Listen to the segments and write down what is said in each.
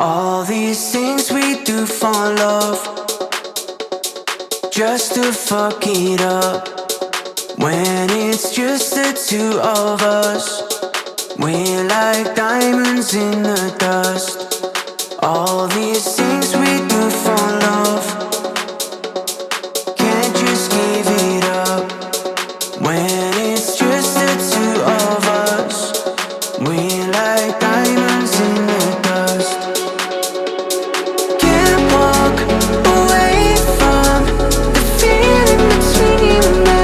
All these things we do for love, just to fuck it up. When it's just the two of us, we're like diamonds in the dust. All these things we do for love, can't just give it up. When it's just the two of us, we're like diamonds in the dust. Can't walk away from the feeling between you and I.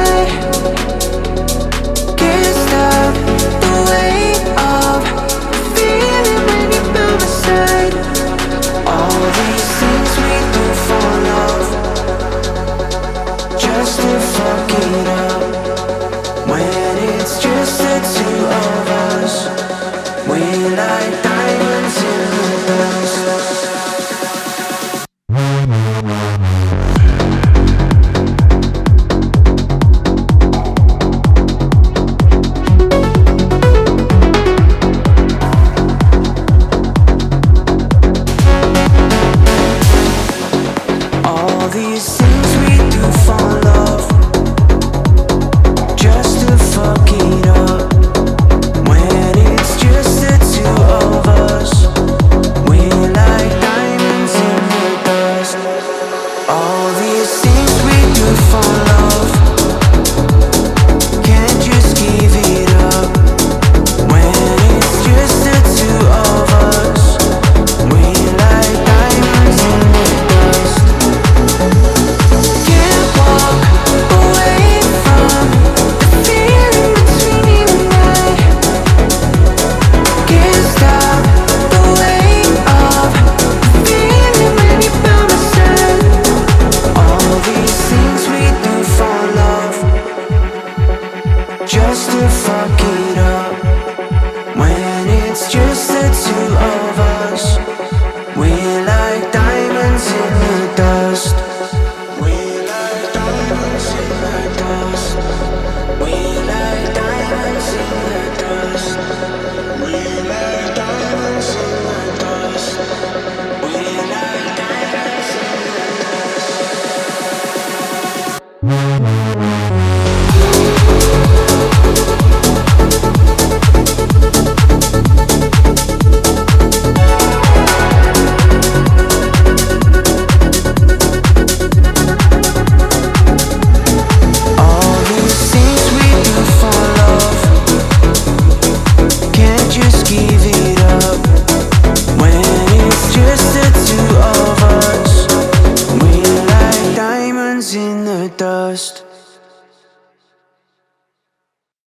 Can't stop the weight of the feeling when you're by my side. All these things we do for love, just to fuck it up. When it's just the two of us, we're like diamonds in the dust. All these things we do for love, just to fuck it up. When it's just the two of us, we're like diamonds in the dust. All these things we do for love, can't just give it up. When it's just the two of us, we're like diamonds in the dust. Can't walk away from the feeling between you and I. Can't stop the weight of the feeling when you're by my side. All these things we do for love, just to fuck it up. When it's just the two of us, we're like diamonds in the dust. We're like diamonds in the dust. We're like diamonds in the dust. We're like diamonds in the dust. We're like diamonds in the All these things we do for love, can't just give it up. When it's just the two of us, we're like diamonds in the dust.